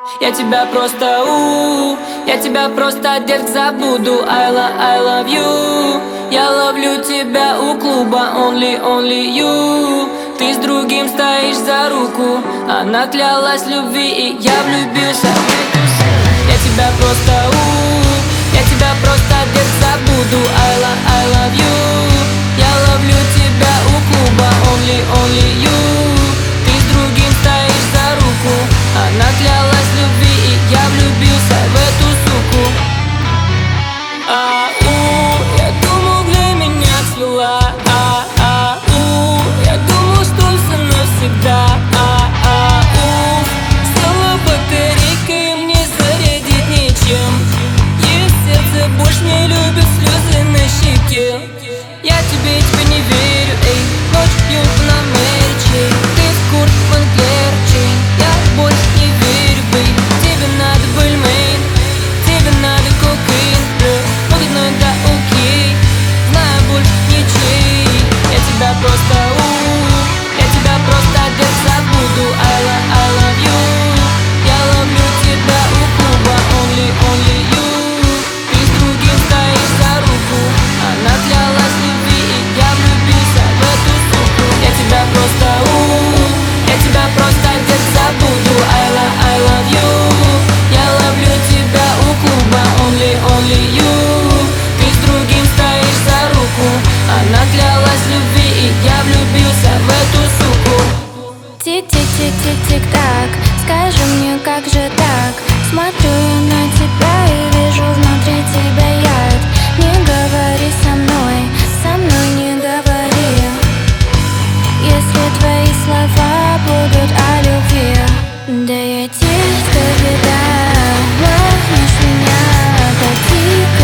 Я тебя просто я тебя просто, детка, забуду. I love you. Я ловлю тебя у клуба, only you. Ты с другим стоишь за руку, она клялась любви, и я влюбился. Я тебя просто я тебя просто, детка, забуду. I love you. Я ловлю тебя у клуба, only you. Ты с другим стоишь за руку, она клялась любви, и я влюбился в эту суку. Я думал, для меня цвела. Я думал, что со мной всегда. Стала батарейкой, мне зарядить нечем. Есть сердце, больше не любит, слезы на щеке. Я тебе теперь не верю, эй. Ночью на Мэри Джей. Ты в Курт Ван Клэр. Я больше не верю, бей. Тебе надо бульмейн, тебе надо кокаин. Вот одной, да, окей. Знаю, больше ничей. Я тебя просто я тебя просто, детка, забуду. I love you. Я ловлю тебя у клуба, only you. Ты с другим стоишь за руку, она клялась любви, и я влюбился в эту суку. Я тебя просто детка, забуду. I love you. Я ловлю тебя у клуба, only you. Ты с другим стоишь за руку, она клялась любви, и я влюбился в эту суку. Тик-тик-тик-тик-тик-так, скажи мне, как же так? Смотрю на тебя и вижу внутри тебя яд. Не говори со мной не говори. Если твои слова будут о любви, да я детка, беда. Манишь меня, так тихо.